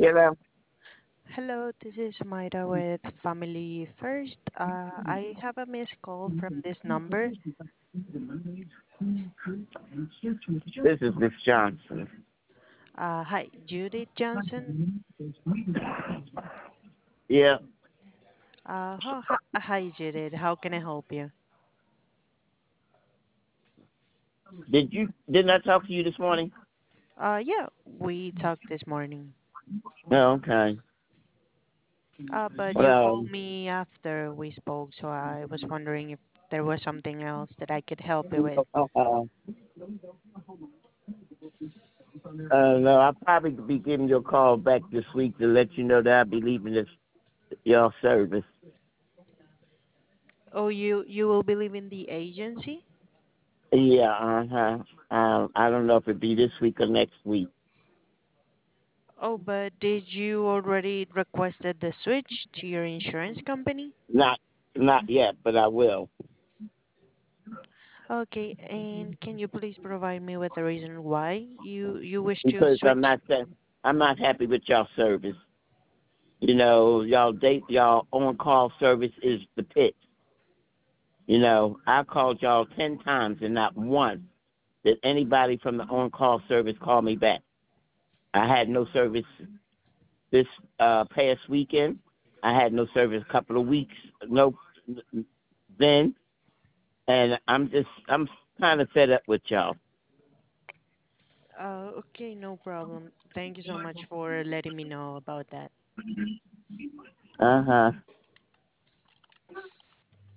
Hello. Hello, this is Mayra with Family First. I have a missed call from this number. This is Miss Johnson. Hi, Judith Johnson. Yeah. Hi, Judith. How can I help you? Didn't I talk to you this morning? Yeah, we talked this morning. No, okay. But you Well, called me after we spoke, so I was wondering if there was something else that I could help you with. no, I'll probably be giving you a call back this week to let you know that I'll be leaving this your service. Oh, you will be leaving the agency? Yeah, uh-huh. I don't know if it'll be this week or next week. Oh, but did you already requested the switch to your insurance company? Not not yet, but I will. Okay, and can you please provide me with the reason why you wish to Because switch? I'm not happy with y'all service. You know, y'all on call service is the pit. You know, I called y'all 10 times and not once did anybody from the on call service call me back. I had no service this past weekend. I had no service a couple of weeks no then, and I'm kind of fed up with y'all. Okay, no problem. Thank you so much for letting me know about that. Uh huh.